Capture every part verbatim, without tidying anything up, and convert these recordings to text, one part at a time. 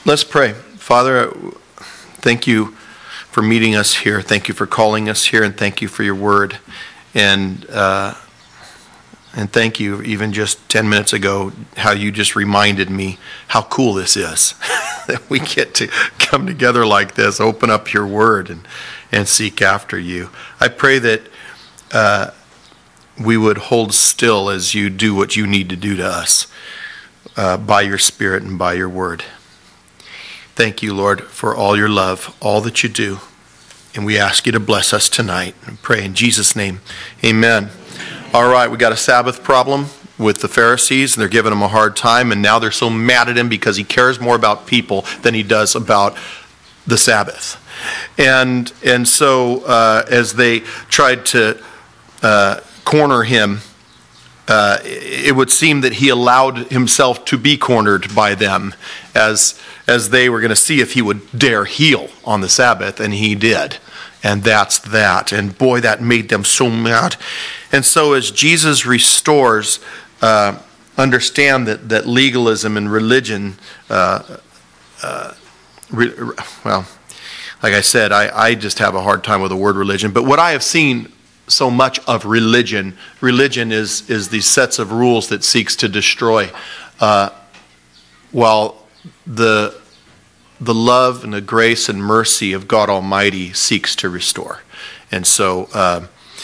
Let's pray. Father, thank you for meeting us here. Thank you for calling us here, and thank you for your word. And uh, and thank you, even just ten minutes ago, how you just reminded me how cool this is. That we get to come together like this, open up your word, and, and seek after you. I pray that uh, we would hold still as you do what you need to do to us uh, by your Spirit and by your word. Thank you, Lord, for all your love, all that you do. And we ask you to bless us tonight. And pray in Jesus' name. Amen. All right, we got a Sabbath problem with the Pharisees, and they're giving him a hard time, and now they're so mad at him because he cares more about people than he does about the Sabbath. And and so uh, as they tried to uh, corner him, uh, it would seem that he allowed himself to be cornered by them as as they were going to see if he would dare heal on the Sabbath, and he did. And that's that. And boy, that made them so mad. And so as Jesus restores, uh, understand that, that legalism and religion, uh, uh, re, well, like I said, I, I just have a hard time with the word religion. But what I have seen so much of religion, religion is, is these sets of rules that seeks to destroy, uh, while the the love and the grace and mercy of God Almighty seeks to restore. And so uh,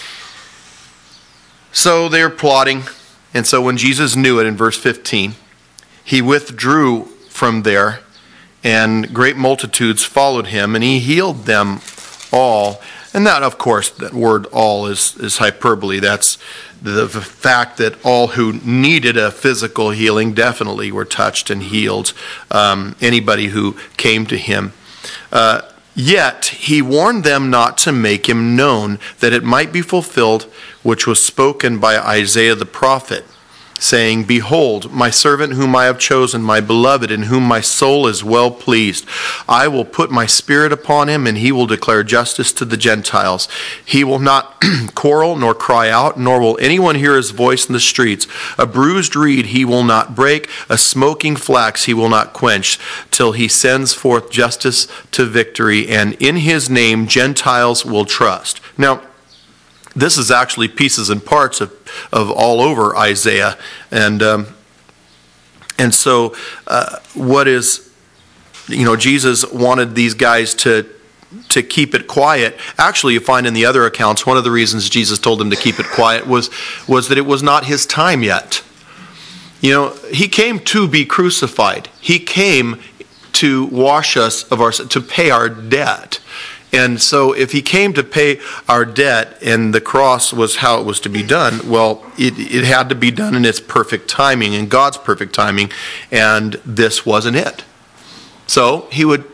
so they're plotting. And so when Jesus knew it in verse fifteen, he withdrew from there, and great multitudes followed him, and he healed them all. And that, of course, that word all is, is hyperbole. That's the, the fact that all who needed a physical healing definitely were touched and healed. Um, anybody who came to him. Uh, yet he warned them not to make him known, that it might be fulfilled which was spoken by Isaiah the prophet, saying, Behold, my servant whom I have chosen, my beloved, in whom my soul is well pleased. I will put my spirit upon him, and he will declare justice to the Gentiles. He will not quarrel nor cry out, nor will anyone hear his voice in the streets. A bruised reed he will not break, a smoking flax he will not quench, till he sends forth justice to victory, and in his name Gentiles will trust. Now, this is actually pieces and parts of, of all over Isaiah. And um, and so uh, what is, you know, Jesus wanted these guys to to keep it quiet. Actually, you find in the other accounts, one of the reasons Jesus told them to keep it quiet was, was that it was not his time yet. You know, he came to be crucified. He came to wash us of our, to pay our debt. And so if he came to pay our debt and the cross was how it was to be done, well, it, it had to be done in its perfect timing, in God's perfect timing, and this wasn't it. So he would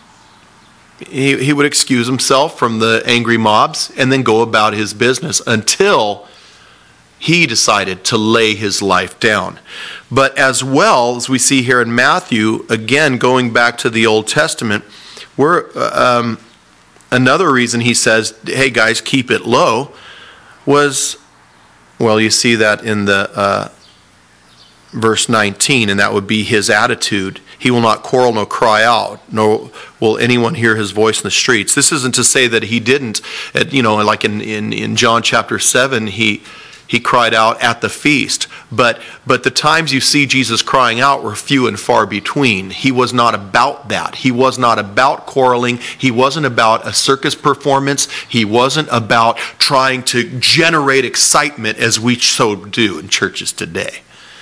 he, he would excuse himself from the angry mobs and then go about his business until he decided to lay his life down. But as well, as we see here in Matthew, again, going back to the Old Testament, we're... Um, Another reason he says, hey guys, keep it low, was, well, you see that in the uh, verse nineteen, and that would be his attitude. He will not quarrel nor cry out, nor will anyone hear his voice in the streets. This isn't to say that he didn't, you know, like in, in, in John chapter seven, he he cried out at the feast. But but the times you see Jesus crying out were few and far between. He was not about that. He was not about quarreling. He wasn't about a circus performance. He wasn't about trying to generate excitement as we so do in churches today.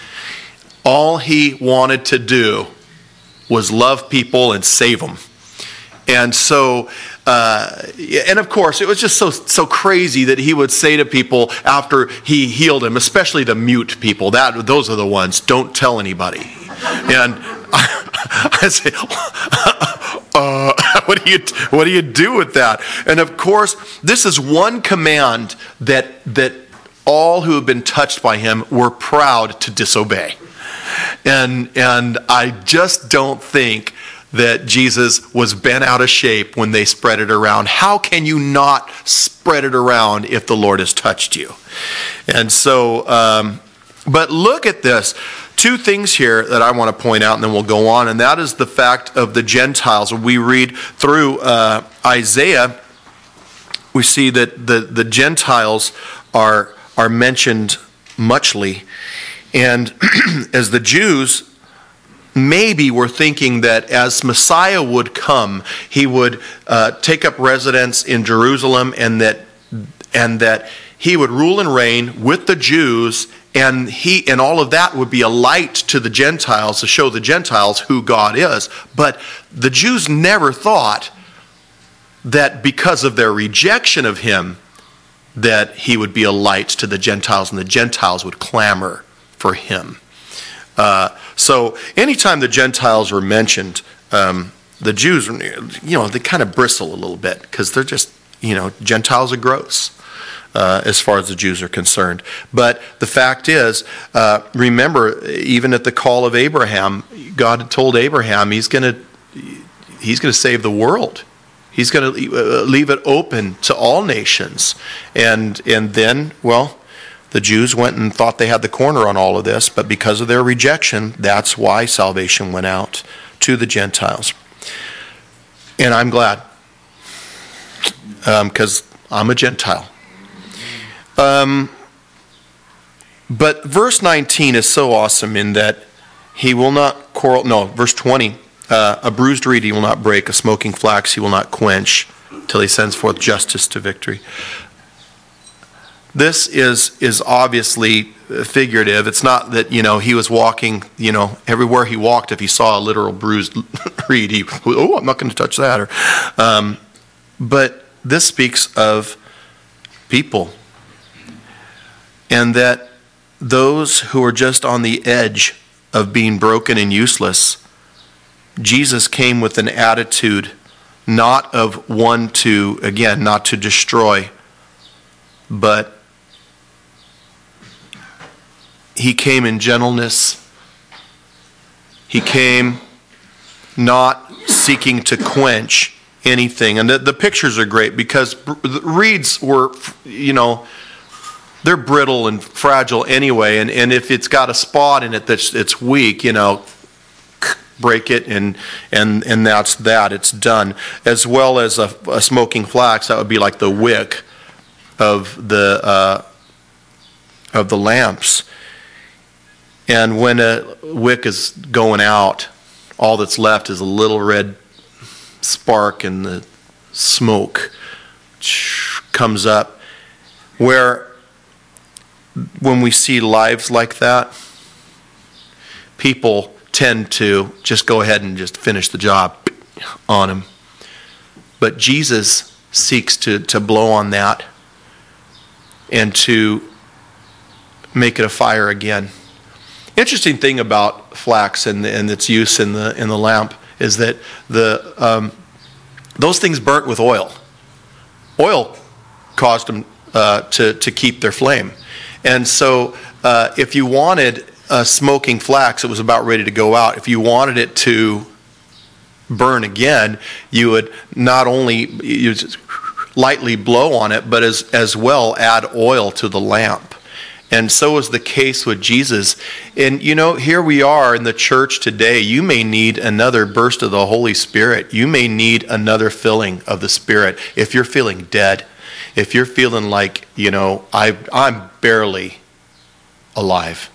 All he wanted to do was love people and save them. And so, uh, and of course, it was just so so crazy that he would say to people after he healed them, especially the mute people, that those are the ones, don't tell anybody. And I, I say, uh, what do you what do you do with that? And of course, this is one command that that all who have been touched by him were proud to disobey. And and I just don't think that Jesus was bent out of shape when they spread it around. How can you not spread it around if the Lord has touched you? And so, um, but look at this. two things here that I want to point out, and then we'll go on, and that is the fact of the Gentiles. When we read through uh, Isaiah, we see that the, the Gentiles are, are mentioned muchly. And as the Jews maybe were thinking that as Messiah would come, he would uh, take up residence in Jerusalem, and that and that he would rule and reign with the Jews, and he and all of that would be a light to the Gentiles to show the Gentiles who God is. But the Jews never thought that because of their rejection of him, that he would be a light to the Gentiles, and the Gentiles would clamor for him. Uh, so anytime the Gentiles are mentioned, um, the Jews, you know, they kind of bristle a little bit, because they're just, you know, Gentiles are gross uh, as far as the Jews are concerned. But the fact is, uh, remember, even at the call of Abraham, God told Abraham he's going to he's going to save the world. He's going to leave it open to all nations. And and then, well, the Jews went and thought they had the corner on all of this, but because of their rejection, that's why salvation went out to the Gentiles. And I'm glad, because um, I'm a Gentile. Um, but verse nineteen is so awesome in that he will not quarrel. No, verse twenty. Uh, a bruised reed he will not break, a smoking flax he will not quench, till he sends forth justice to victory. This is is obviously figurative. It's not that, you know, he was walking, you know, everywhere he walked, if he saw a literal bruised reed, he, oh, I'm not going to touch that. Or, um, but this speaks of people, and that those who are just on the edge of being broken and useless, Jesus came with an attitude not of one to, again, not to destroy, but he came in gentleness. He came not seeking to quench anything. And the, the pictures are great, because the reeds were, you know, they're brittle and fragile anyway. And, and if it's got a spot in it that's it's weak, you know, break it, and and and that's that. It's done. As well as a, a smoking flax, that would be like the wick of the uh, of the lamps. And when a wick is going out, all that's left is a little red spark, and the smoke comes up. Where when we see lives like that, people tend to just go ahead and just finish the job on them. But Jesus seeks to, to blow on that and to make it a fire again. Interesting thing about flax and, and its use in the in the lamp is that the um, those things burnt with oil. Oil caused them uh, to to keep their flame, and so uh, if you wanted a smoking flax, it was about ready to go out. If you wanted it to burn again, you would not only you just lightly blow on it, but as as well add oil to the lamp. And so is the case with Jesus. And you know, here we are in the church today. You may need another burst of the Holy Spirit. You may need another filling of the Spirit. If you're feeling dead, if you're feeling like, you know, I, I'm barely alive.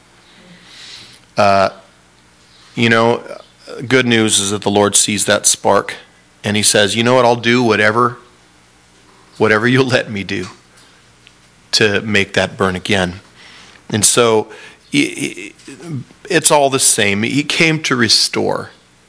Uh, you know, good news is that the Lord sees that spark, and he says, you know what, I'll do whatever, whatever you'll let me do to make that burn again. And so it's all the same. He came to restore.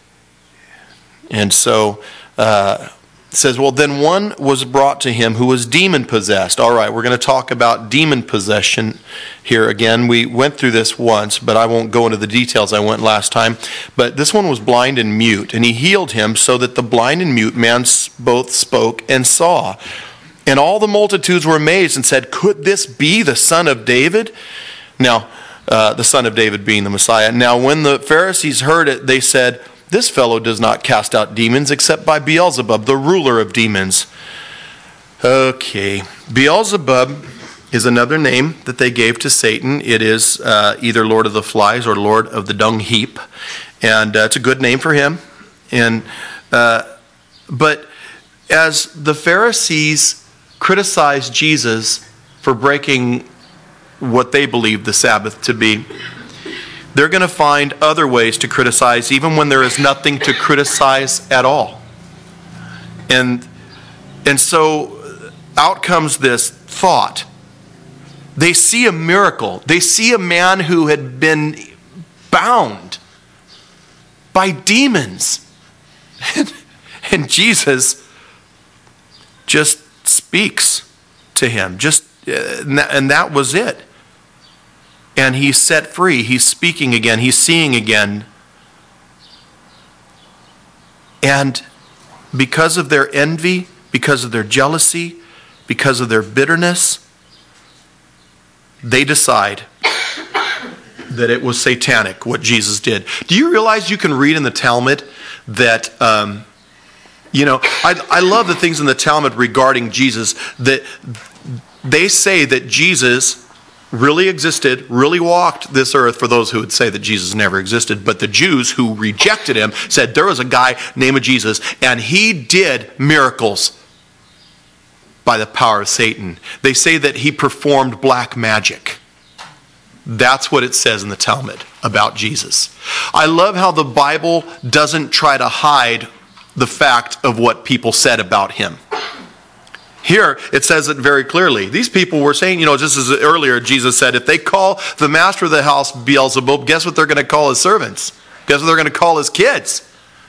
And so uh, it says, well, then one was brought to him who was demon-possessed. All right, we're going to talk about demon possession here again. We went through this once, but I won't go into the details. I went last time. But this one was blind and mute, and he healed him so that the blind and mute man both spoke and saw. And all the multitudes were amazed and said, could this be the son of David? Now, uh, the son of David being the Messiah. Now, when the Pharisees heard it, they said, this fellow does not cast out demons except by Beelzebub, the ruler of demons. Okay. Beelzebub is another name that they gave to Satan. It is uh, either Lord of the Flies or Lord of the Dung Heap. And uh, it's a good name for him. And uh, But as the Pharisees criticized Jesus for breaking what they believed the Sabbath to be, they're going to find other ways to criticize, even when there is nothing to criticize at all. And, and so out comes this thought. They see a miracle. They see a man who had been bound by demons. And, and Jesus just speaks to him. Just, and that, and that was it. And he's set free. He's speaking again. He's seeing again. And because of their envy, because of their jealousy, because of their bitterness, they decide that it was satanic what Jesus did. Do you realize you can read in the Talmud that, um, you know, I, I love the things in the Talmud regarding Jesus, that they say that Jesus really existed, really walked this earth, for those who would say that Jesus never existed. But the Jews who rejected him said there was a guy named Jesus, and he did miracles by the power of Satan. They say that he performed black magic. That's what it says in the Talmud about Jesus. I love how the Bible doesn't try to hide the fact of what people said about him. Here, it says it very clearly. These people were saying, you know, just as earlier Jesus said, if they call the master of the house Beelzebub, guess what they're going to call his servants? Guess what they're going to call his kids?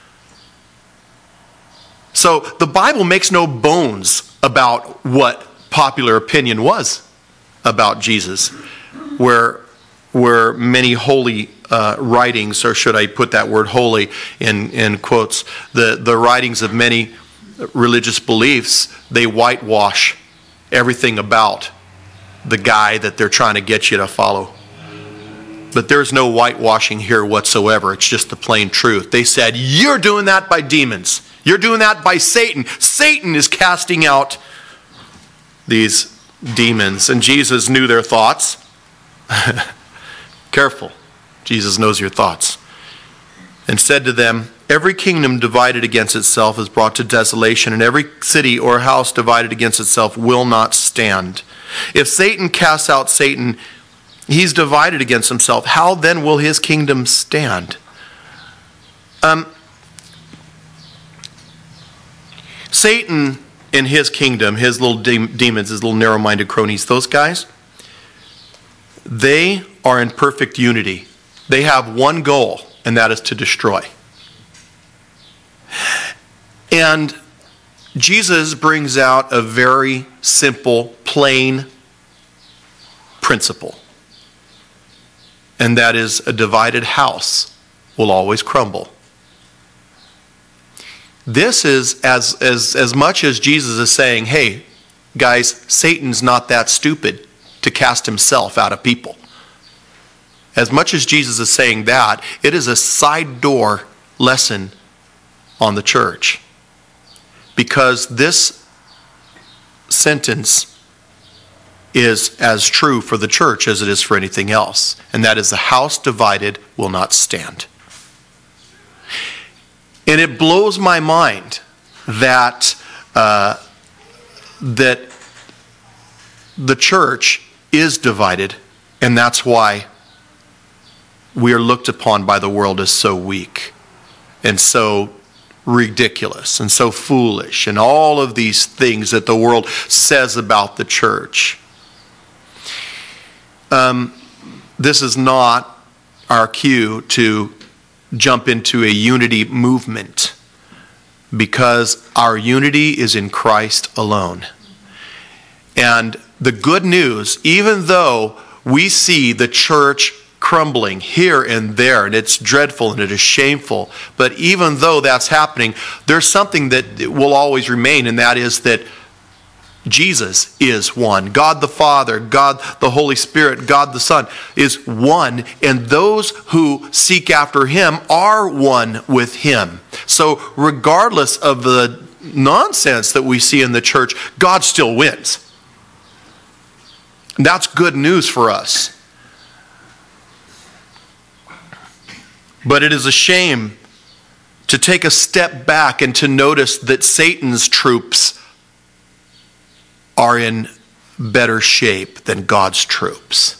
So the Bible makes no bones about what popular opinion was about Jesus, where, where many holy uh, writings, or should I put that word holy in, in quotes, the, the writings of many religious beliefs, they whitewash everything about the guy that they're trying to get you to follow. But there's no whitewashing here whatsoever. It's just the plain truth. They said, you're doing that by demons. You're doing that by Satan. Satan is casting out these demons. And Jesus knew their thoughts. Careful. Jesus knows your thoughts. And said to them, every kingdom divided against itself is brought to desolation, and every city or house divided against itself will not stand. If Satan casts out Satan, he's divided against himself. How then will his kingdom stand? Um, Satan and his kingdom, his little de- demons, his little narrow-minded cronies, those guys, they are in perfect unity. They have one goal, and that is to destroy. And Jesus brings out a very simple, plain principle. And that is, a divided house will always crumble. This is as, as, as much as Jesus is saying, hey, guys, Satan's not that stupid to cast himself out of people. As much as Jesus is saying that, it is a side door lesson on the church. Because this sentence is as true for the church as it is for anything else. And that is, the house divided will not stand. And it blows my mind that, uh, that the church is divided, and that's why we are looked upon by the world as so weak and so ridiculous and so foolish, and all of these things that the world says about the church. Um, this is not our cue to jump into a unity movement, because our unity is in Christ alone. And the good news, even though we see the church crumbling here and there, and it's dreadful and it is shameful, but even though that's happening, there's something that will always remain, and that is that Jesus is one. God the Father, God the Holy Spirit, God the Son is one, and those who seek after him are one with him. So regardless of the nonsense that we see in the church, God still wins. That's good news for us. But it is a shame to take a step back and to notice that Satan's troops are in better shape than God's troops.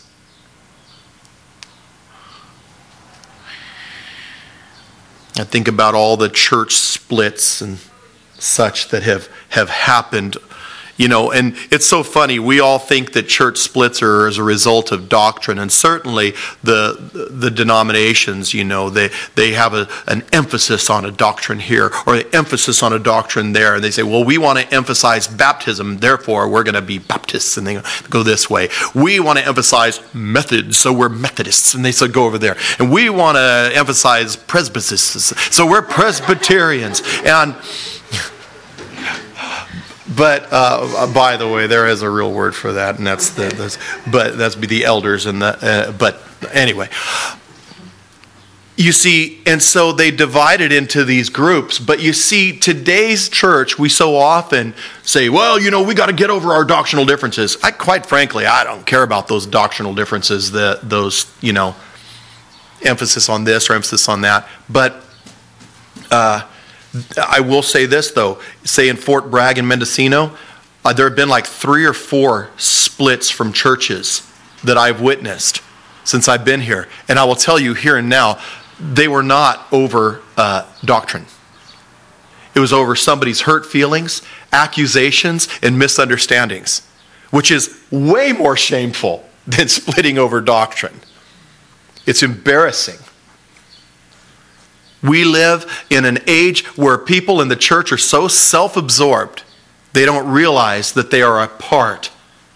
I think about all the church splits and such that have, have happened. You know, and it's so funny. We all think that church splits are as a result of doctrine, and certainly the the denominations, you know, they they have a, an emphasis on a doctrine here or an emphasis on a doctrine there, and they say, well, we want to emphasize baptism, therefore we're going to be Baptists, and they go this way. We want to emphasize methods, so we're Methodists, and they say go over there. And we want to emphasize presbyterians, so we're Presbyterians, and. But uh, by the way, there is a real word for that, and that's the. That's, but that's be the elders and the. Uh, but anyway, you see, and so they divided into these groups. But you see, today's church, we so often say, "Well, you know, we got to get over our doctrinal differences." I, quite frankly, I don't care about those doctrinal differences. That those, you know, emphasis on this or emphasis on that, but. Uh, I will say this, though. Say in Fort Bragg and Mendocino, uh, there have been like three or four splits from churches that I've witnessed since I've been here. And I will tell you here and now, they were not over uh, doctrine. It was over somebody's hurt feelings, accusations, and misunderstandings, which is way more shameful than splitting over doctrine. It's embarrassing. We live in an age where people in the church are so self-absorbed, they don't realize that they are a part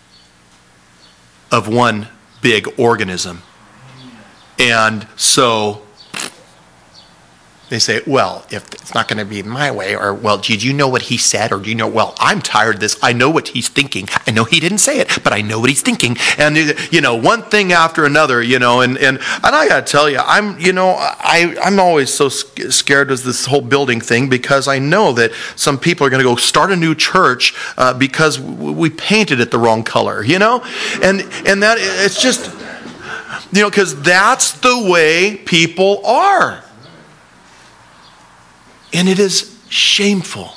of one big organism. And so they say, well, if it's not going to be my way, or, well, did you know what he said? Or do you know, well, I'm tired of this. I know what he's thinking. I know he didn't say it, but I know what he's thinking. And, you know, one thing after another, you know, and, and, and I got to tell you, I'm, you know, I, I'm always so scared of this whole building thing, because I know that some people are going to go start a new church uh, because we painted it the wrong color, you know? And, and that, it's just, you know, because that's the way people are. And it is shameful.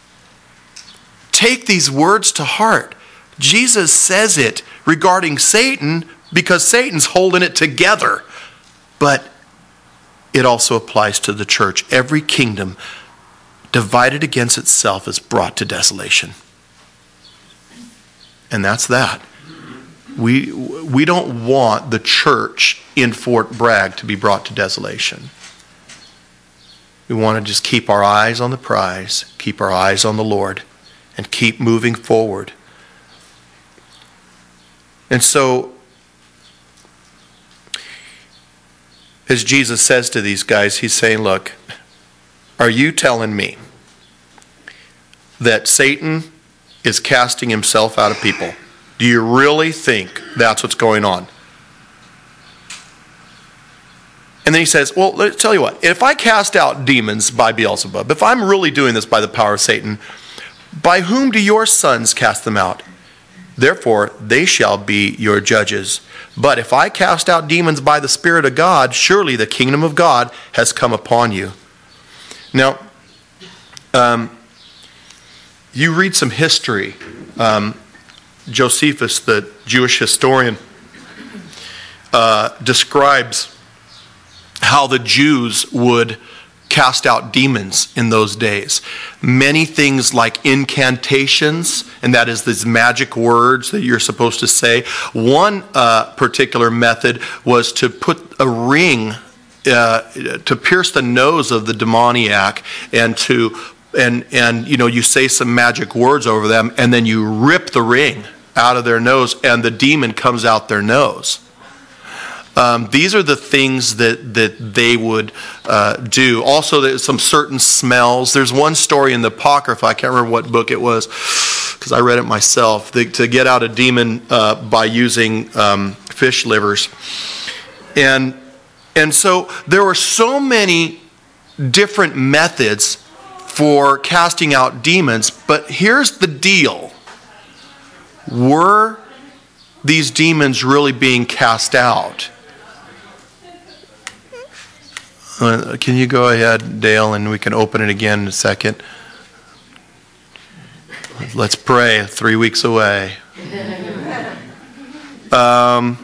Take these words to heart. Jesus says it regarding Satan because Satan's holding it together. But it also applies to the church. Every kingdom divided against itself is brought to desolation. And that's that. We, we don't want the church in Fort Bragg to be brought to desolation. We want to just keep our eyes on the prize, keep our eyes on the Lord, and keep moving forward. And so, as Jesus says to these guys, he's saying, look, are you telling me that Satan is casting himself out of people? Do you really think that's what's going on? And then he says, well, let's tell you what. If I cast out demons by Beelzebub, if I'm really doing this by the power of Satan, by whom do your sons cast them out? Therefore, they shall be your judges. But if I cast out demons by the Spirit of God, surely the kingdom of God has come upon you. Now, um, you read some history. Um, Josephus, the Jewish historian, uh, describes how the Jews would cast out demons in those days. Many things like incantations, and that is these magic words that you're supposed to say. One uh, particular method was to put a ring uh, to pierce the nose of the demoniac, and to and and you know you say some magic words over them, and then you rip the ring out of their nose, and the demon comes out their nose. Um, these are the things that, that they would uh, do. Also, there's some certain smells. There's one story in the Apocrypha, I can't remember what book it was, because I read it myself, the, to get out a demon uh, by using um, fish livers. And, and so there were so many different methods for casting out demons, but here's the deal. Were these demons really being cast out? Uh, can you go ahead, Dale, and we can open it again in a second. Let's pray. Three weeks away. Um,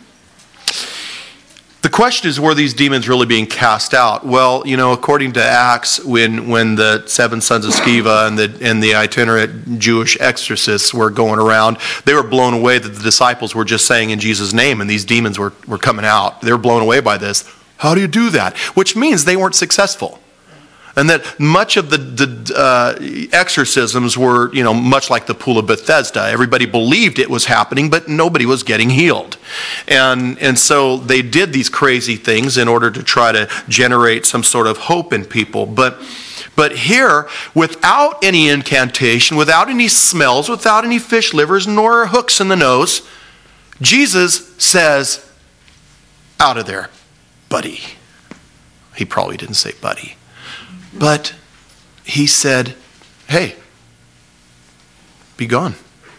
the question is, were these demons really being cast out? Well, you know, according to Acts, when when the seven sons of Sceva and the and the itinerant Jewish exorcists were going around, they were blown away that the disciples were just saying in Jesus' name, and these demons were, were coming out. They were blown away by this. How do you do that? Which means they weren't successful. And that much of the, the uh, exorcisms were, you know, much like the Pool of Bethesda. Everybody believed it was happening, but nobody was getting healed. And, and so they did these crazy things in order to try to generate some sort of hope in people. But, but here, without any incantation, without any smells, without any fish livers, nor hooks in the nose, Jesus says, out of there, buddy. He probably didn't say buddy. But he said, hey, be gone.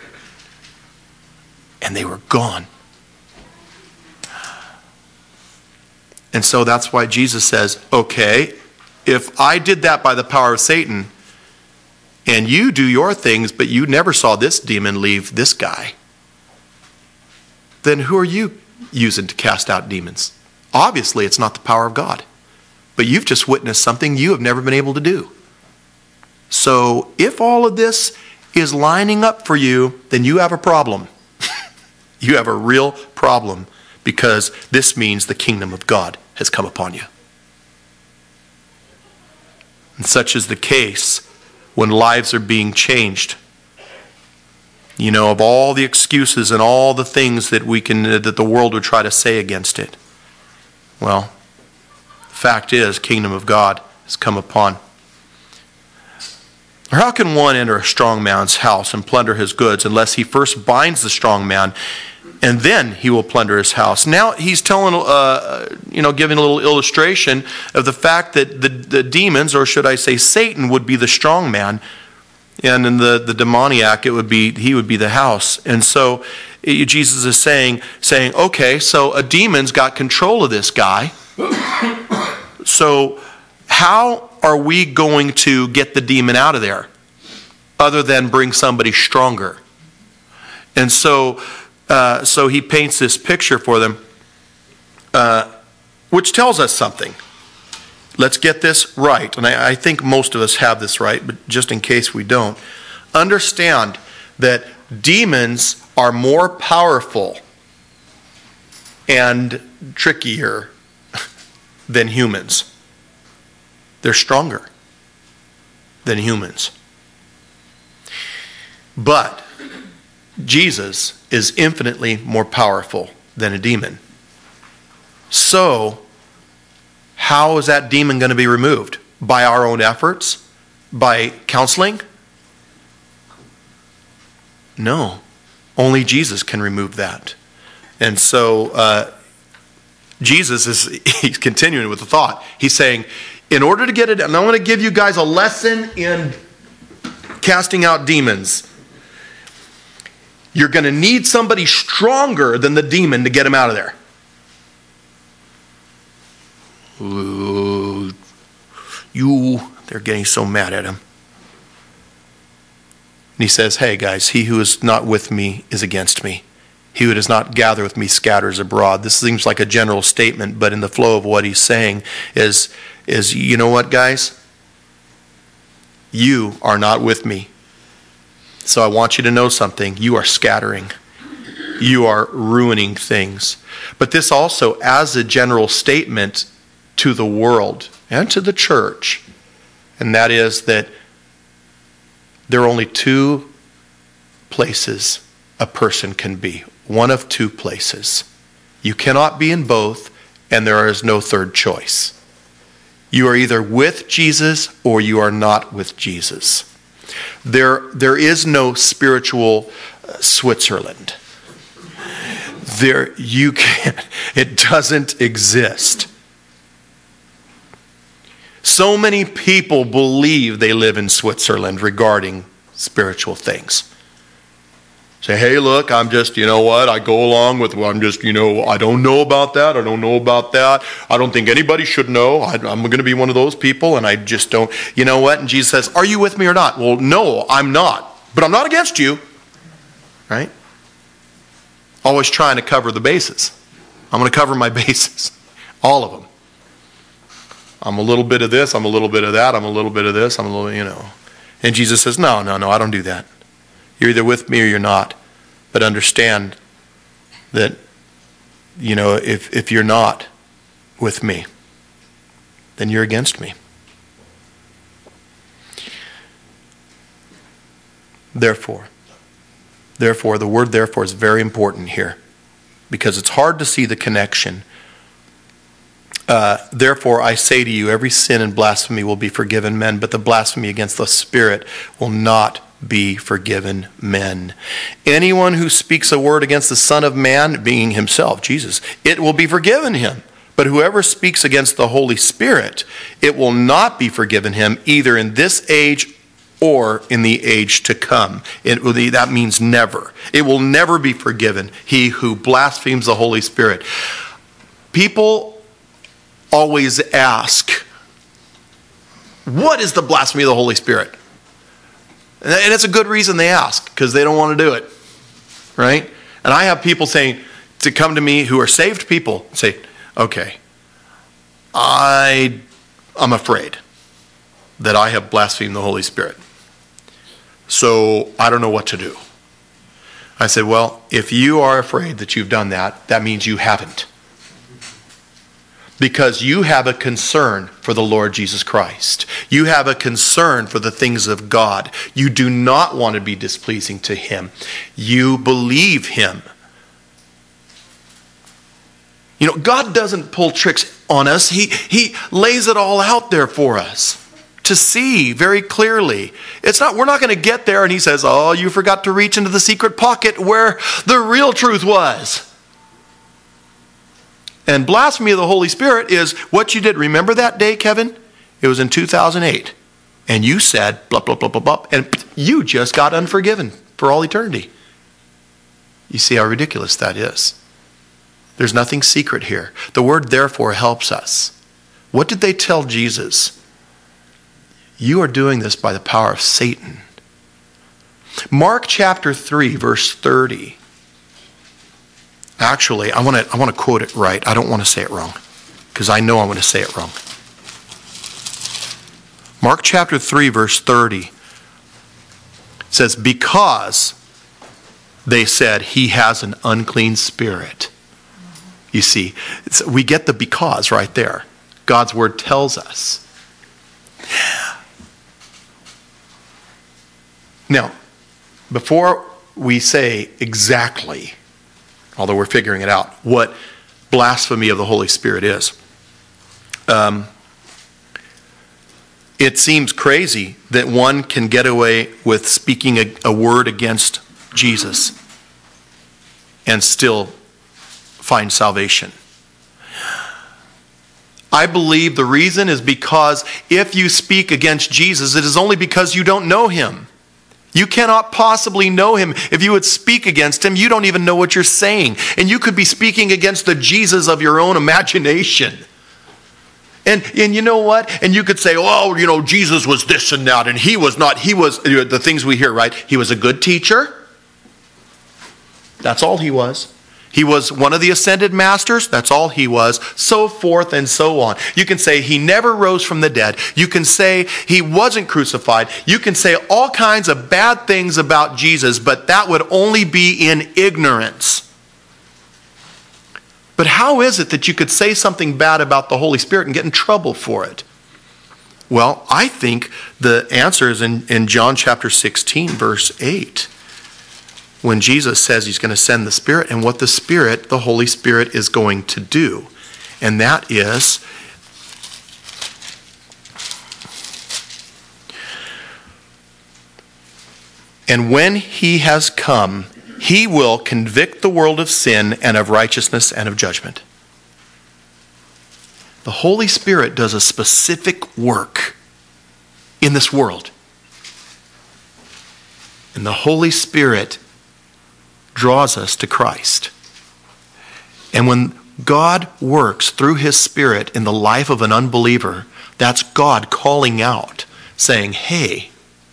And they were gone. And so that's why Jesus says, okay, if I did that by the power of Satan, and you do your things, but you never saw this demon leave this guy, then who are you using to cast out demons? Obviously, it's not the power of God. But you've just witnessed something you have never been able to do. So if all of this is lining up for you, then you have a problem. You have a real problem, because this means the kingdom of God has come upon you. And such is the case when lives are being changed. You know, of all the excuses and all the things that we can, that the world would try to say against it. Well, fact is, kingdom of God has come upon. Or how can one enter a strong man's house and plunder his goods unless he first binds the strong man, and then he will plunder his house? Now he's telling, uh, you know, giving a little illustration of the fact that the, the demons, or should I say Satan, would be the strong man, and in the, the demoniac, it would be he would be the house. And so Jesus is saying, saying, okay, so a demon's got control of this guy. So how are we going to get the demon out of there other than bring somebody stronger? And so uh, so he paints this picture for them, uh, which tells us something. Let's get this right. And I, I think most of us have this right, but just in case we don't, understand that demons are more powerful and trickier than humans. They're stronger than humans. But Jesus is infinitely more powerful than a demon. So, how is that demon going to be removed? By our own efforts? By counseling? No. Only Jesus can remove that. And so, uh, Jesus is, he's continuing with the thought. He's saying, in order to get it, and I'm going to give you guys a lesson in casting out demons. You're going to need somebody stronger than the demon to get him out of there. Ooh, you, they're getting so mad at him. And he says, hey guys, he who is not with me is against me. He who does not gather with me scatters abroad. This seems like a general statement, but in the flow of what he's saying is, is you know what, guys? You are not with me. So I want you to know something. You are scattering. You are ruining things. But this also, as a general statement to the world and to the church, and that is that there are only two places a person can be. One of two places. You cannot be in both, and there is no third choice. You are either with Jesus or you are not with Jesus. There, there is no spiritual Switzerland. There, you can't. It doesn't exist. So many people believe they live in Switzerland regarding spiritual things. Say, hey, look, I'm just, you know what, I go along with, well, I'm just, you know, I don't know about that, I don't know about that, I don't think anybody should know, I, I'm going to be one of those people, and I just don't, you know what, and Jesus says, are you with me or not? Well, no, I'm not, but I'm not against you, right? Always trying to cover the bases. I'm going to cover my bases, all of them. I'm a little bit of this, I'm a little bit of that, I'm a little bit of this, I'm a little, you know. And Jesus says, no, no, no, I don't do that. You're either with me or you're not. But understand that, you know, if, if you're not with me, then you're against me. Therefore, therefore, the word therefore is very important here because it's hard to see the connection. Uh, Therefore, I say to you, every sin and blasphemy will be forgiven men, but the blasphemy against the Spirit will not be forgiven men. Anyone who speaks a word against the Son of Man, being himself, Jesus, it will be forgiven him. But whoever speaks against the Holy Spirit, it will not be forgiven him, either in this age or in the age to come. It will be, that means never. It will never be forgiven, he who blasphemes the Holy Spirit. People always ask, what is the blasphemy of the Holy Spirit? And it's a good reason they ask, because they don't want to do it, right? And I have people saying, to come to me who are saved people, say, okay, I, I'm afraid that I have blasphemed the Holy Spirit. So I don't know what to do. I said, well, if you are afraid that you've done that, that means you haven't. Because you have a concern for the Lord Jesus Christ. You have a concern for the things of God. You do not want to be displeasing to him. You believe him. You know, God doesn't pull tricks on us. He, he lays it all out there for us to see very clearly. It's not, we're not going to get there and he says, oh, you forgot to reach into the secret pocket where the real truth was. And blasphemy of the Holy Spirit is what you did. Remember that day, Kevin? It was in two thousand eight. And you said, blah, blah, blah, blah, blah. And you just got unforgiven for all eternity. You see how ridiculous that is. There's nothing secret here. The word therefore helps us. What did they tell Jesus? You are doing this by the power of Satan. Mark chapter three, verse thirty. Actually, I want to I want to quote it right. I don't want to say it wrong, because I know I'm going to say it wrong. Mark chapter three, verse thirty says, because they said he has an unclean spirit. You see, it's, we get the because right there. God's word tells us. Now, before we say exactly, although we're figuring it out, what blasphemy of the Holy Spirit is. Um, it seems crazy that one can get away with speaking a, a word against Jesus and still find salvation. I believe the reason is because if you speak against Jesus, it is only because you don't know him. You cannot possibly know him. If you would speak against him, you don't even know what you're saying. And you could be speaking against the Jesus of your own imagination. And, and you know what? And you could say, oh, you know, Jesus was this and that, and he was not. He was, you know, the things we hear, right? He was a good teacher. That's all he was. He was one of the ascended masters. That's all he was. So forth and so on. You can say he never rose from the dead. You can say he wasn't crucified. You can say all kinds of bad things about Jesus, but that would only be in ignorance. But how is it that you could say something bad about the Holy Spirit and get in trouble for it? Well, I think the answer is in, in John chapter sixteen, verse eight. When Jesus says he's going to send the Spirit, and what the Spirit, the Holy Spirit, is going to do. And that is, and when he has come, he will convict the world of sin and of righteousness and of judgment. The Holy Spirit does a specific work in this world. And the Holy Spirit draws us to Christ. And when God works through his Spirit in the life of an unbeliever, that's God calling out, saying, hey,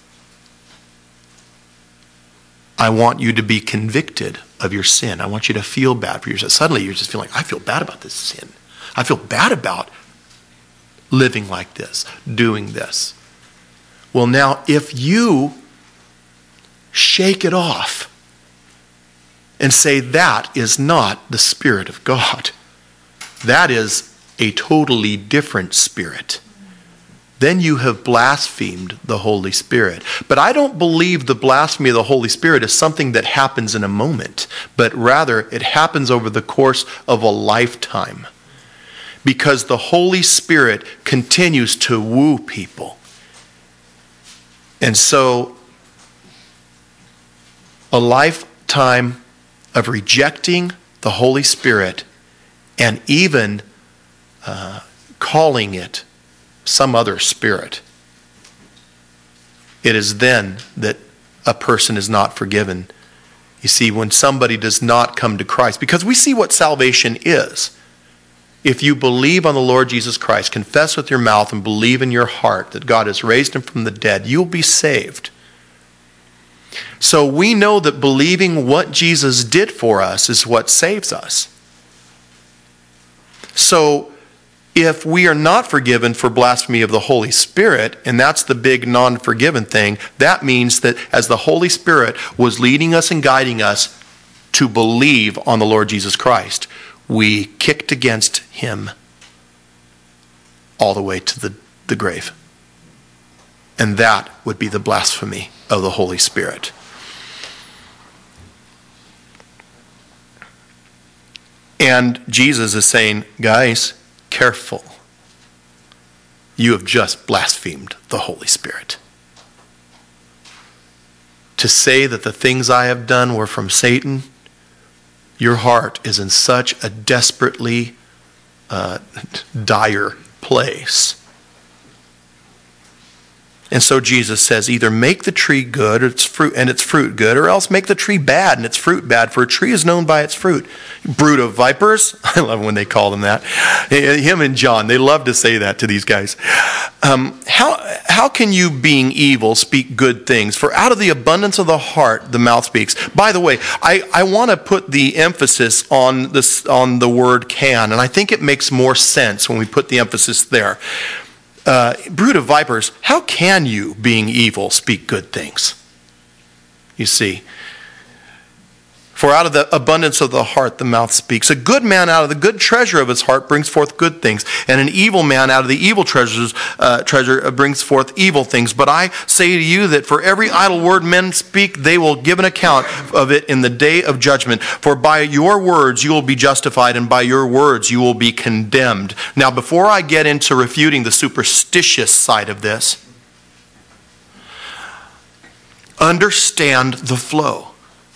I want you to be convicted of your sin. I want you to feel bad for yourself. Suddenly you're just feeling like, I feel bad about this sin. I feel bad about living like this, doing this. Well, now, if you shake it off and say that is not the Spirit of God, that is a totally different spirit, then you have blasphemed the Holy Spirit. But I don't believe the blasphemy of the Holy Spirit is something that happens in a moment, but rather it happens over the course of a lifetime. Because the Holy Spirit continues to woo people. And so, a lifetime of rejecting the Holy Spirit and even uh, calling it some other spirit, it is then that a person is not forgiven. You see, when somebody does not come to Christ, because we see what salvation is. If you believe on the Lord Jesus Christ, confess with your mouth and believe in your heart that God has raised him from the dead, you'll be saved. So we know that believing what Jesus did for us is what saves us. So if we are not forgiven for blasphemy of the Holy Spirit, and that's the big non-forgiven thing, that means that as the Holy Spirit was leading us and guiding us to believe on the Lord Jesus Christ, we kicked against him all the way to the, the grave. And that would be the blasphemy of the Holy Spirit. And Jesus is saying, guys, careful. You have just blasphemed the Holy Spirit. To say that the things I have done were from Satan, your heart is in such a desperately uh, dire place. And so Jesus says, either make the tree good or its fruit and its fruit good, or else make the tree bad and its fruit bad, for a tree is known by its fruit. Brood of vipers. I love when they call them that. Him and John, they love to say that to these guys. Um, how, how can you, being evil, speak good things? For out of the abundance of the heart, the mouth speaks. By the way, I, I want to put the emphasis on this, on the word can, and I think it makes more sense when we put the emphasis there. Uh, brood of vipers, how can you, being evil, speak good things? You see. For out of the abundance of the heart, the mouth speaks. A good man out of the good treasure of his heart brings forth good things, and an evil man out of the evil treasures, uh, treasure brings forth evil things. But I say to you that for every idle word men speak, they will give an account of it in the day of judgment. For by your words you will be justified, and by your words you will be condemned. Now, before I get into refuting the superstitious side of this, understand the flow.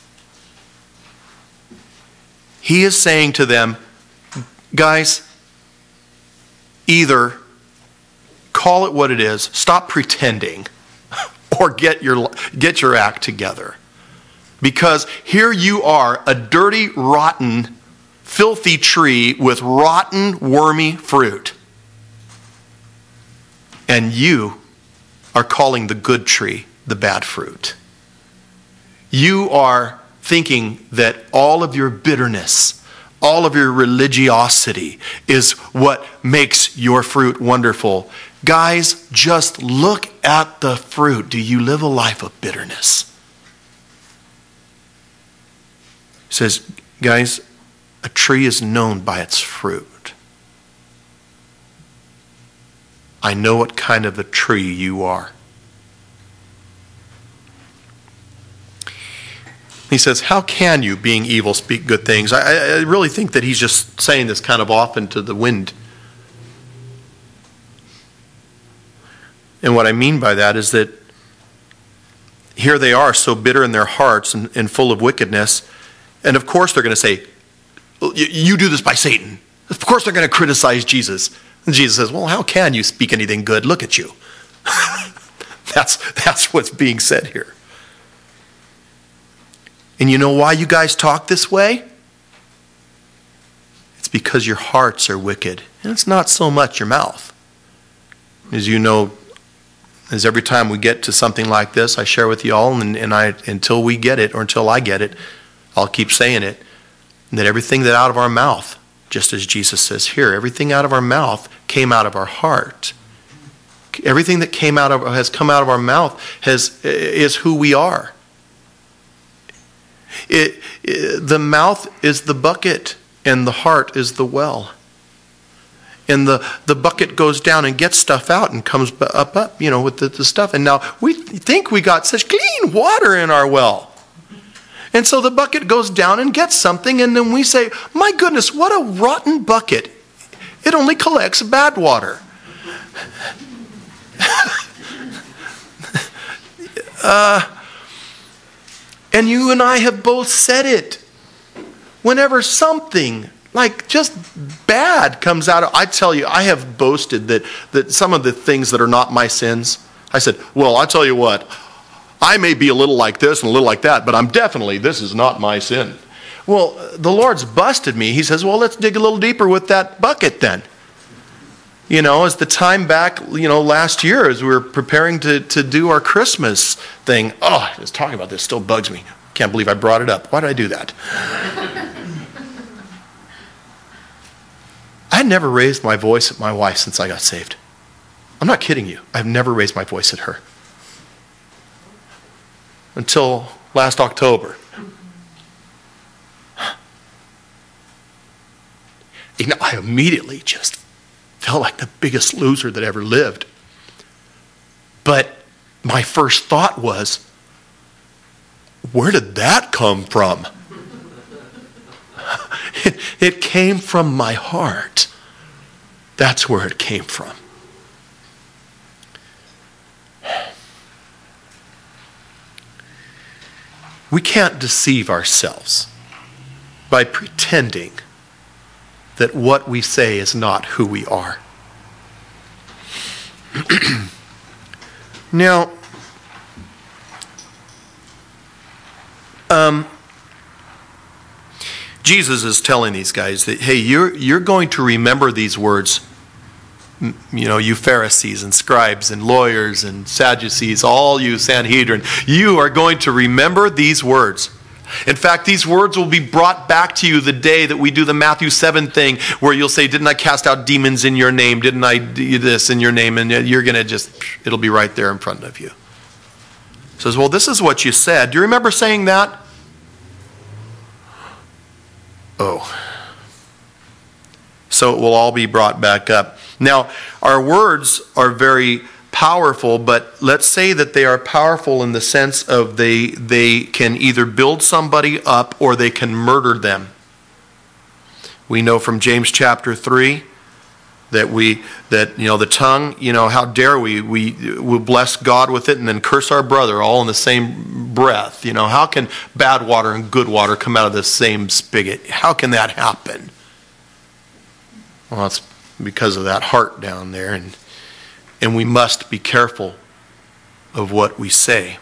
He is saying to them, guys, either call it what it is, stop pretending, or get your, get your act together. Because here you are, a dirty, rotten, filthy tree with rotten, wormy fruit. And you are calling the good tree the bad fruit. You are thinking that all of your bitterness, all of your religiosity is what makes your fruit wonderful. Guys, just look at the fruit. Do you live a life of bitterness? He says, guys, a tree is known by its fruit. I know what kind of a tree you are. He says, how can you, being evil, speak good things? I, I really think that he's just saying this kind of off into the wind. And what I mean by that is that here they are, so bitter in their hearts and, and full of wickedness. And of course they're going to say, you do this by Satan. Of course they're going to criticize Jesus. And Jesus says, well, how can you speak anything good? Look at you. that's, that's what's being said here. And you know why you guys talk this way? It's because your hearts are wicked. And it's not so much your mouth. As you know, as every time we get to something like this, I share with you all, and, and I until we get it, or until I get it, I'll keep saying it, that everything that out of our mouth, just as Jesus says here, everything out of our mouth came out of our heart. Everything that came out of has come out of our mouth has is who we are. It, it, the mouth is the bucket, and the heart is the well. And the, the bucket goes down and gets stuff out and comes up, up, you know, with the, the stuff. And now we think we got such clean water in our well. And so the bucket goes down and gets something, and then we say, my goodness, what a rotten bucket. It only collects bad water. uh, and you and I have both said it. Whenever something like just bad comes out of, I tell you, I have boasted that, that some of the things that are not my sins, I said, well, I tell you what, I may be a little like this and a little like that, but I'm definitely, this is not my sin. Well, the Lord's busted me. He says, well, let's dig a little deeper with that bucket then. You know, as the time back, you know, last year, as we were preparing to, to do our Christmas thing, oh, just talking about this still bugs me. Can't believe I brought it up. Why did I do that? I had never raised my voice at my wife since I got saved. I'm not kidding you. I've never raised my voice at her. Until last October. You know, I immediately just felt like the biggest loser that ever lived. But my first thought was, where did that come from? It, it came from my heart. That's where it came from. We can't deceive ourselves by pretending that what we say is not who we are. Now, um, Jesus is telling these guys that, hey, you're, you're going to remember these words. You know, you Pharisees and scribes and lawyers and Sadducees, all you Sanhedrin, you are going to remember these words. In fact, these words will be brought back to you the day that we do the Matthew seven thing, where you'll say, didn't I cast out demons in your name? Didn't I do this in your name? And you're going to just, it'll be right there in front of you. He says, well, this is what you said. Do you remember saying that? Oh. So it will all be brought back up. Now, our words are very powerful, but let's say that they are powerful in the sense of they they can either build somebody up or they can murder them. We know from James chapter three that we that you know the tongue, you know, how dare we we will bless God with it and then curse our brother all in the same breath. You know, how can bad water and good water come out of the same spigot? How can that happen? Well, it's because of that heart down there, and and we must be careful of what we say.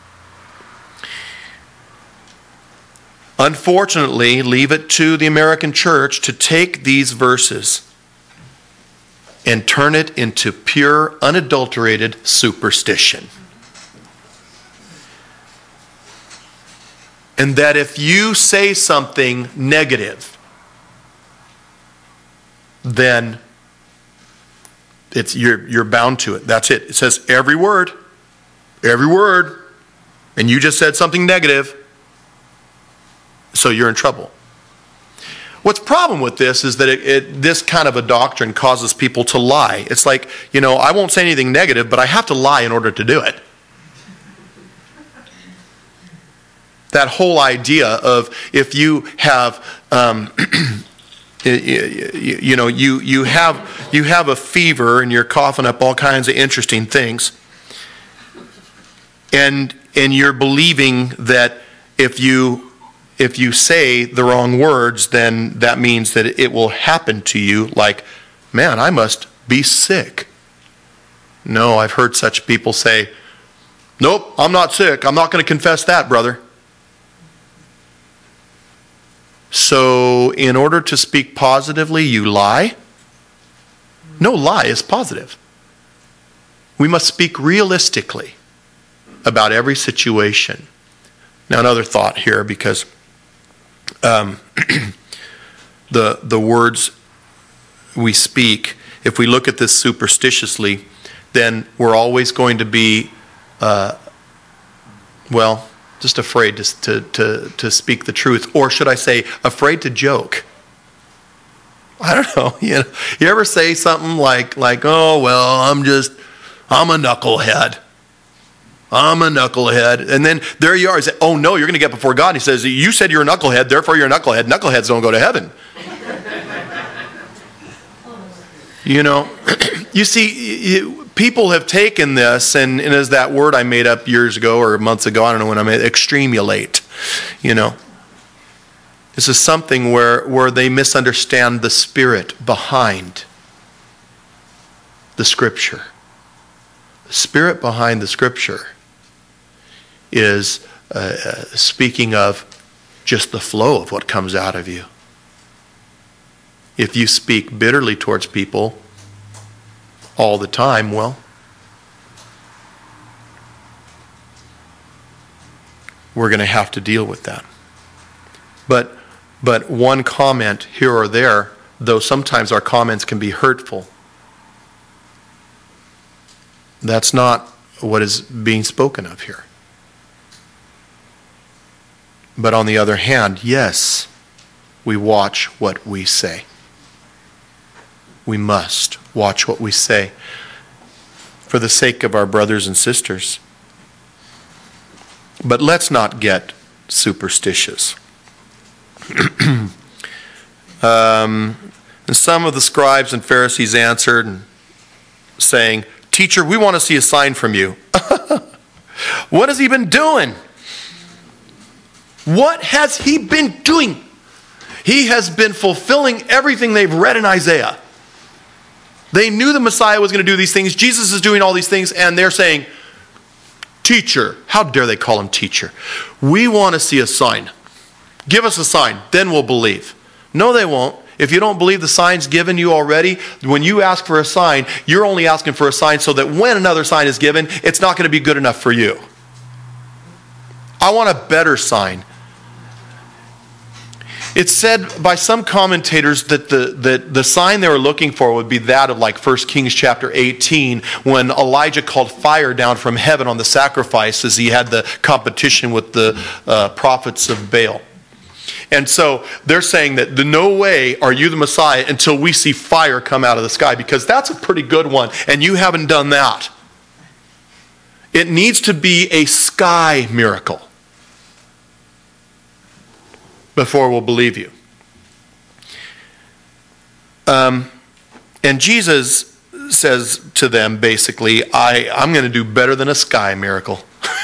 Unfortunately, leave it to the American church to take these verses and turn it into pure, unadulterated superstition. And that if you say something negative, then it's you're you're bound to it. That's it. It says every word, every word, and you just said something negative, so you're in trouble. What's the problem with this is that it, it, this kind of a doctrine causes people to lie. It's like, you know, I won't say anything negative, but I have to lie in order to do it. That whole idea of if you have, um, you, you, you know, you you have you have a fever and you're coughing up all kinds of interesting things, and and you're believing that if you if you say the wrong words, then that means that it will happen to you. Like, man, I must be sick. No, I've heard such people say, "Nope, I'm not sick. I'm not going to confess that, brother." So in order to speak positively, you lie? No lie is positive. We must speak realistically about every situation. Now another thought here, because um, the, the words we speak, if we look at this superstitiously, then we're always going to be, uh, well, just afraid to, to, to, to speak the truth. Or should I say, afraid to joke. I don't know. You know, you ever say something like, like, oh, well, I'm just, I'm a knucklehead. I'm a knucklehead. And then there you are. You say, oh, no, you're going to get before God. And he says, you said you're a knucklehead, therefore you're a knucklehead. Knuckleheads don't go to heaven. You know, you see, you, people have taken this, and, and as that word I made up years ago or months ago, I don't know when I made it, extremulate, you know. This is something where, where they misunderstand the spirit behind the Scripture. The spirit behind the Scripture is uh, speaking of just the flow of what comes out of you. If you speak bitterly towards people all the time, well, we're going to have to deal with that. But but one comment here or there, though sometimes our comments can be hurtful, that's not what is being spoken of here. But on the other hand, yes, we watch what we say. We must watch what we say for the sake of our brothers and sisters. But let's not get superstitious. um, and some of the scribes and Pharisees answered, saying, "Teacher, we want to see a sign from you." What has he been doing? What has he been doing? He has been fulfilling everything they've read in Isaiah. They knew the Messiah was going to do these things. Jesus is doing all these things, and they're saying, "Teacher," how dare they call him teacher? "We want to see a sign. Give us a sign, then we'll believe." No, they won't. If you don't believe the sign's given you already, when you ask for a sign, you're only asking for a sign so that when another sign is given, it's not going to be good enough for you. I want a better sign. It's said by some commentators that the, that the sign they were looking for would be that of like First Kings chapter eighteen, when Elijah called fire down from heaven on the sacrifice as he had the competition with the uh, prophets of Baal. And so they're saying that the no way are you the Messiah until we see fire come out of the sky, because that's a pretty good one, and you haven't done that. It needs to be a sky miracle before we'll believe you. Um, and Jesus says to them, basically, I, I'm going to do better than a sky miracle.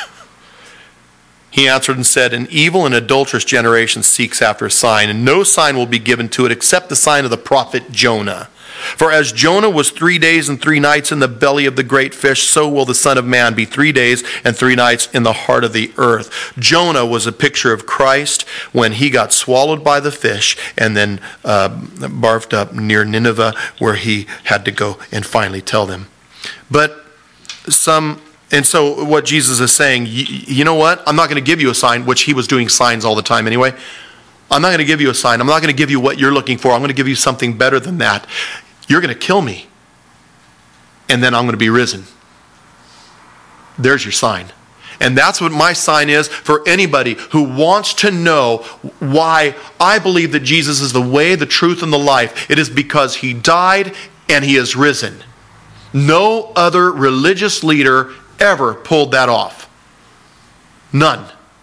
He answered and said, "An evil and adulterous generation seeks after a sign, and no sign will be given to it except the sign of the prophet Jonah. For as Jonah was three days and three nights in the belly of the great fish, so will the Son of Man be three days and three nights in the heart of the earth." Jonah was a picture of Christ when he got swallowed by the fish and then uh, barfed up near Nineveh, where he had to go and finally tell them. But some... And so what Jesus is saying, you, you know what? I'm not going to give you a sign, which he was doing signs all the time anyway. I'm not going to give you a sign. I'm not going to give you what you're looking for. I'm going to give you something better than that. You're going to kill me, and then I'm going to be risen. There's your sign. And that's what my sign is for anybody who wants to know why I believe that Jesus is the way, the truth, and the life. It is because he died and he is risen. No other religious leader ever pulled that off. None.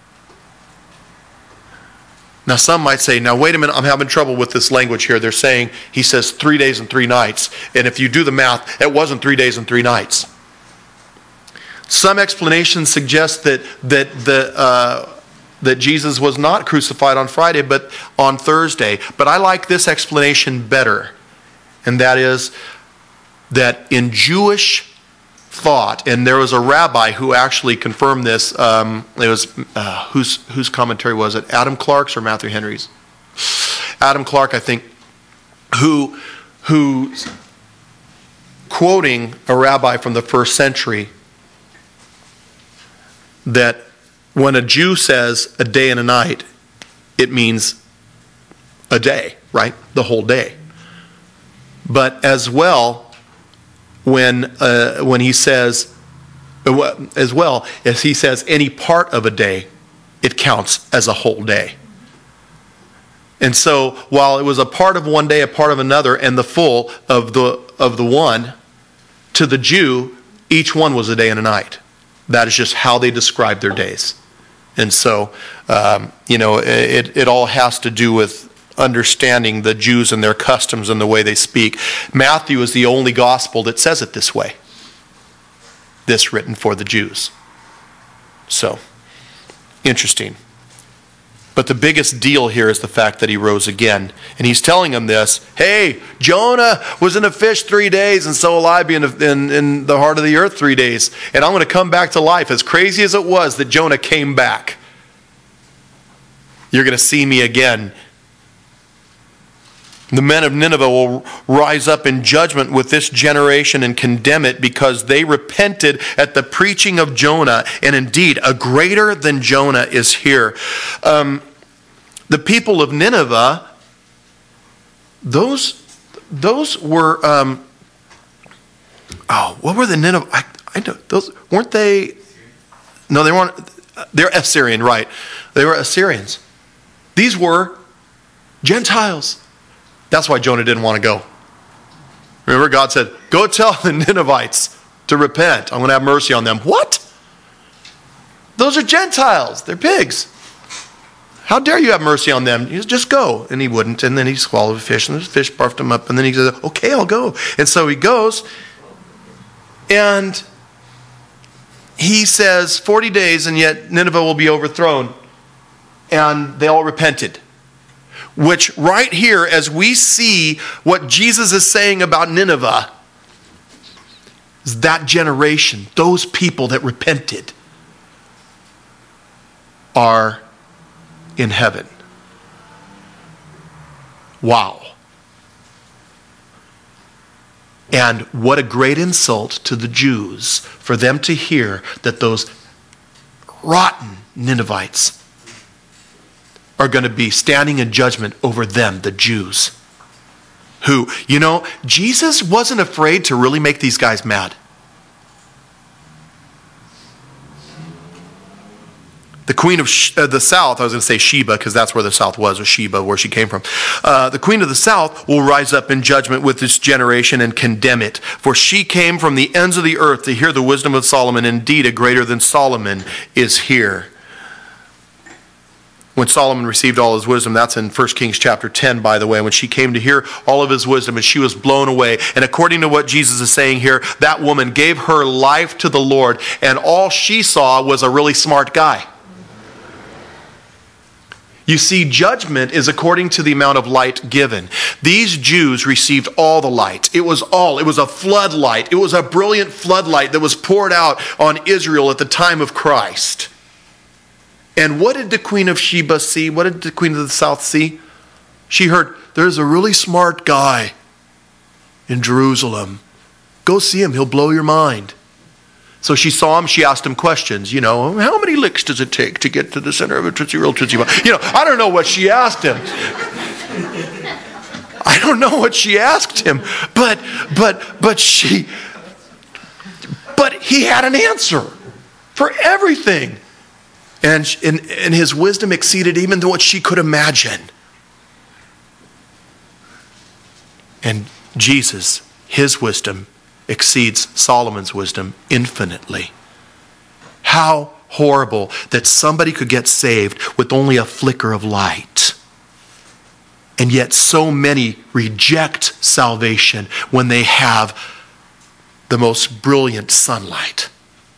Now some might say, now wait a minute, I'm having trouble with this language here. They're saying, he says three days and three nights. And if you do the math, it wasn't three days and three nights. Some explanations suggest that that the uh, that Jesus was not crucified on Friday, but on Thursday. But I like this explanation better. And that is that in Jewish thought, and there was a rabbi who actually confirmed this. Um, it was uh, whose whose commentary was it? Adam Clark's or Matthew Henry's? Adam Clark, I think, who, who's quoting a rabbi from the first century, that when a Jew says a day and a night, it means a day, right? The whole day. But as well, when uh, when he says, as well as he says any part of a day, it counts as a whole day. And so while it was a part of one day, a part of another, and the full of the of the one, to the Jew, each one was a day and a night. That is just how they described their days. And so, um, you know, it, it all has to do with understanding the Jews and their customs and the way they speak. Matthew is the only gospel that says it this way. This written for the Jews. So, interesting. But the biggest deal here is the fact that he rose again. And he's telling them this, hey, Jonah was in a fish three days, and so will I be in, a, in, in the heart of the earth three days. And I'm going to come back to life. As crazy as it was that Jonah came back, you're going to see me again. The men of Nineveh will rise up in judgment with this generation and condemn it because they repented at the preaching of Jonah. And indeed, a greater than Jonah is here. Um, the people of Nineveh, those, those were, um, oh, what were the Nineveh? I, I don't, those, weren't they, no, they weren't, they're Assyrian, right. They were Assyrians. These were Gentiles. That's why Jonah didn't want to go. Remember, God said, go tell the Ninevites to repent. I'm going to have mercy on them. What? Those are Gentiles. They're pigs. How dare you have mercy on them? He said, just go. And he wouldn't. And then he swallowed a fish, and the fish barfed him up. And then he said, okay, I'll go. And so he goes. And he says, forty days, and yet Nineveh will be overthrown. And they all repented. Which right here, as we see what Jesus is saying about Nineveh, is that generation, those people that repented, are in heaven. Wow. And what a great insult to the Jews for them to hear that those rotten Ninevites are going to be standing in judgment over them, the Jews. Who, you know, Jesus wasn't afraid to really make these guys mad. The queen of uh, the south, I was going to say Sheba, because that's where the south was, or Sheba, where she came from. Uh, the queen of the south will rise up in judgment with this generation and condemn it. For she came from the ends of the earth to hear the wisdom of Solomon. Indeed, a greater than Solomon is here. When Solomon received all his wisdom, that's in First Kings chapter ten, by the way, when she came to hear all of his wisdom, and she was blown away. And according to what Jesus is saying here, that woman gave her life to the Lord, and all she saw was a really smart guy. You see, judgment is according to the amount of light given. These Jews received all the light. It was all. It was a floodlight. It was a brilliant floodlight that was poured out on Israel at the time of Christ. And what did the queen of Sheba see? What did the queen of the south see? She heard, there's a really smart guy in Jerusalem. Go see him. He'll blow your mind. So she saw him. She asked him questions. You know, how many licks does it take to get to the center of a Tootsie Roll Tootsie Pop? You know, I don't know what she asked him. I don't know what she asked him. But, but, but she, but he had an answer for everything. And, and, and his wisdom exceeded even what she could imagine. And Jesus, his wisdom, exceeds Solomon's wisdom infinitely. How horrible that somebody could get saved with only a flicker of light. And yet so many reject salvation when they have the most brilliant sunlight.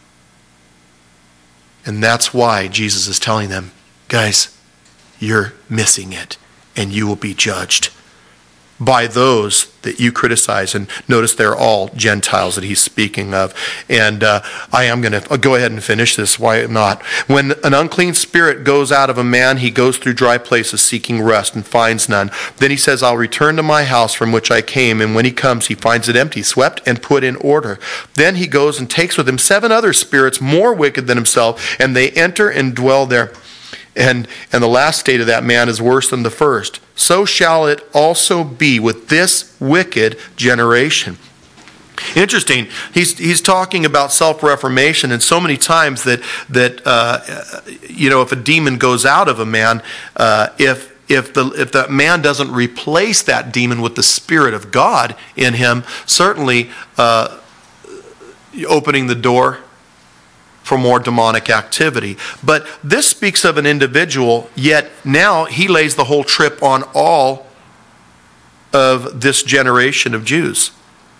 And that's why Jesus is telling them, guys, you're missing it, and you will be judged. by those that you criticize. And notice they're all Gentiles that he's speaking of. And uh, I am going to go ahead and finish this. Why not? When an unclean spirit goes out of a man, he goes through dry places seeking rest and finds none. Then he says, I'll return to my house from which I came. And when he comes, he finds it empty, swept and put in order. Then he goes and takes with him seven other spirits more wicked than himself, and they enter and dwell there. And, and the last state of that man is worse than the first. So shall it also be with this wicked generation. Interesting. He's he's talking about self-reformation, and so many times that that uh, you know, if a demon goes out of a man, uh, if if the if the man doesn't replace that demon with the Spirit of God in him, certainly uh, opening the door for more demonic activity. But this speaks of an individual, yet now he lays the whole trip on all of this generation of Jews.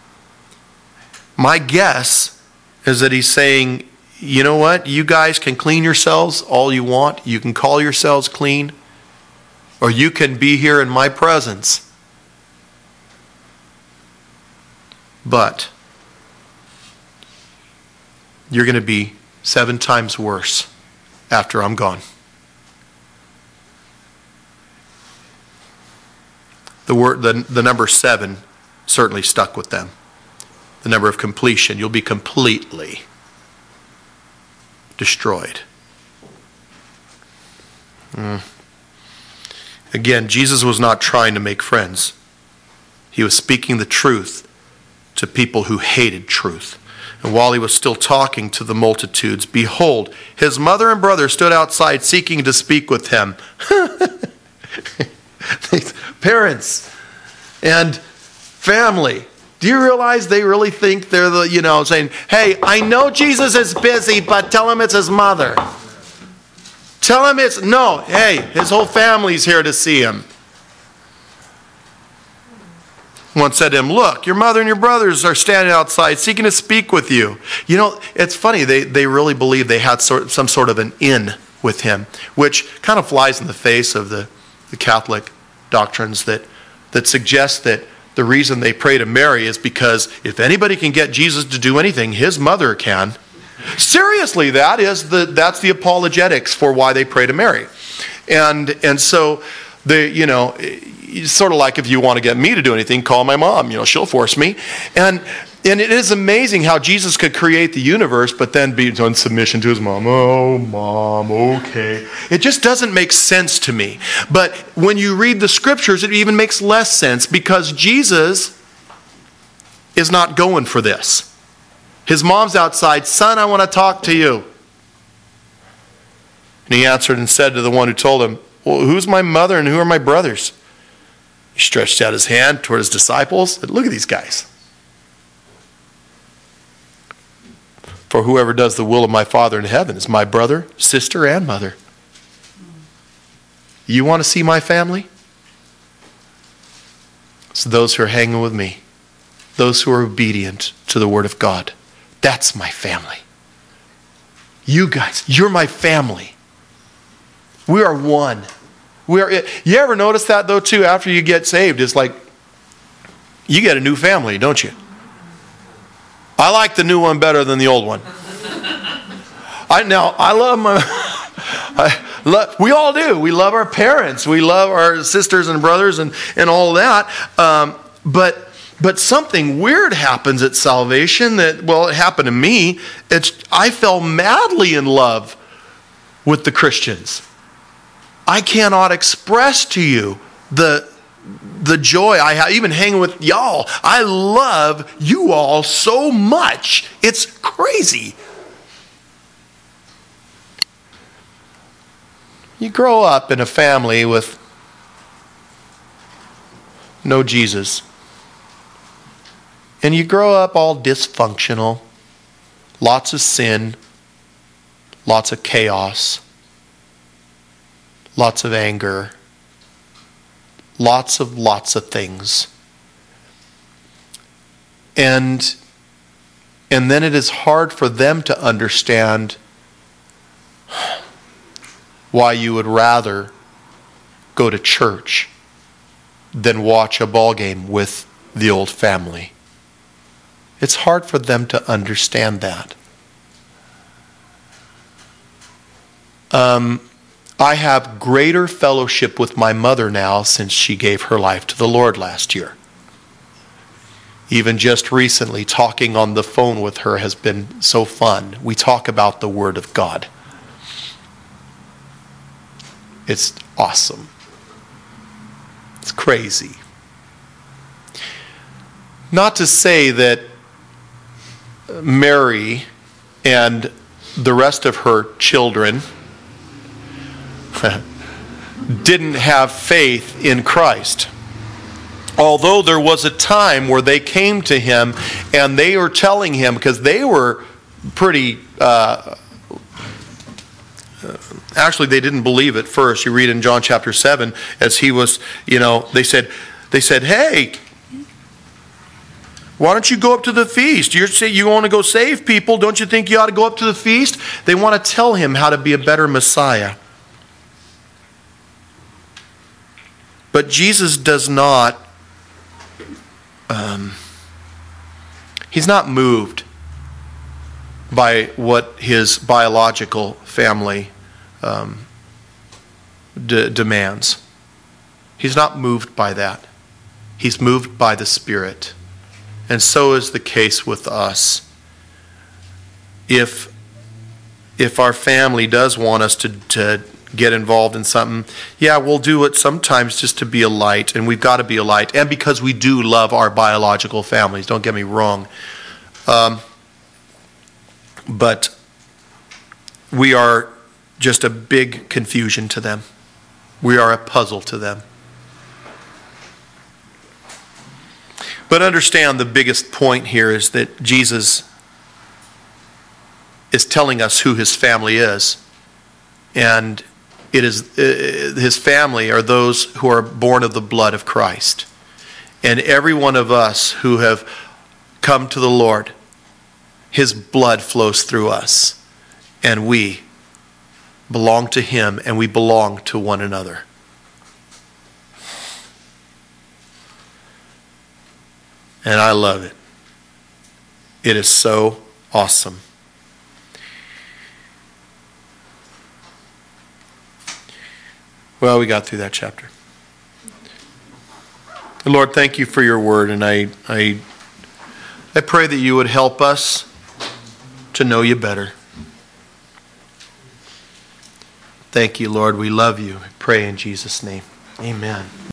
My guess is that he's saying, you know what, you guys can clean yourselves all you want, you can call yourselves clean, or you can be here in my presence. But you're going to be seven times worse after I'm gone. The word, the, the number seven certainly stuck with them. The number of completion. You'll be completely destroyed. Mm. Again, Jesus was not trying to make friends. He was speaking the truth to people who hated truth. And while he was still talking to the multitudes, behold, his mother and brother stood outside seeking to speak with him. Parents and family. Do you realize they really think they're the, you know, saying, hey, I know Jesus is busy, but tell him it's his mother. Tell him it's, no, hey, his whole family's here to see him. One said to him, look, your mother and your brothers are standing outside seeking to speak with you. You know, it's funny. They, they really believe they had sort, some sort of an in with him, which kind of flies in the face of the, the Catholic doctrines that, that suggest that the reason they pray to Mary is because if anybody can get Jesus to do anything, his mother can. Seriously, that is the, that's the apologetics for why they pray to Mary. And, and so, the, you know... It's sort of like if you want to get me to do anything, call my mom. You know, she'll force me. And and it is amazing how Jesus could create the universe, but then be in submission to his mom. Oh, mom, okay. It just doesn't make sense to me. But when you read the scriptures, it even makes less sense because Jesus is not going for this. His mom's outside, son, I want to talk to you. And he answered and said to the one who told him, well, who's my mother and who are my brothers? He stretched out his hand toward his disciples. Said, look at these guys. For whoever does the will of my Father in heaven is my brother, sister, and mother. You want to see my family? It's those who are hanging with me. Those who are obedient to the word of God. That's my family. You guys, you're my family. We are one. We are. You ever notice that though too? After you get saved, it's like you get a new family, don't you? I like the new one better than the old one. I now I love my. I love, we all do. We love our parents. We love our sisters and brothers and and all that. Um, but but something weird happens at salvation. That well, it happened to me. It's I fell madly in love with the Christians. I cannot express to you the, the joy I have, even hanging with y'all. I love you all so much. It's crazy. You grow up in a family with no Jesus. And you grow up all dysfunctional. Lots of sin. Lots of chaos. Lots of anger, lots of lots of things. And, and then it is hard for them to understand why you would rather go to church than watch a ball game with the old family. It's hard for them to understand that. Um, I have greater fellowship with my mother now since she gave her life to the Lord last year. Even just recently, talking on the phone with her has been so fun. We talk about the Word of God. It's awesome. It's crazy. Not to say that Mary and the rest of her children didn't have faith in Christ. Although there was a time where they came to him and they were telling him, because they were pretty, uh, actually they didn't believe at first. You read in John chapter seven, as he was, you know, they said, they said, hey, why don't you go up to the feast? You're saying you want to go save people. Don't you think you ought to go up to the feast? They want to tell him how to be a better Messiah. But Jesus does not, um, he's not moved by what his biological family um, d- demands. He's not moved by that. He's moved by the Spirit. And so is the case with us. If, if our family does want us to, to get involved in something, yeah, we'll do it sometimes just to be a light, and we've got to be a light, and because we do love our biological families, don't get me wrong. Um, but we are just a big confusion to them. We are a puzzle to them. But understand the biggest point here is that Jesus is telling us who his family is. And it is uh, his family are those who are born of the blood of Christ. And every one of us who have come to the Lord, his blood flows through us. And we belong to him, and we belong to one another. And I love it. It is so awesome. Well, we got through that chapter. Lord, thank you for your word, and I, I, I pray that you would help us to know you better. Thank you, Lord. We love you. I pray in Jesus' name. Amen.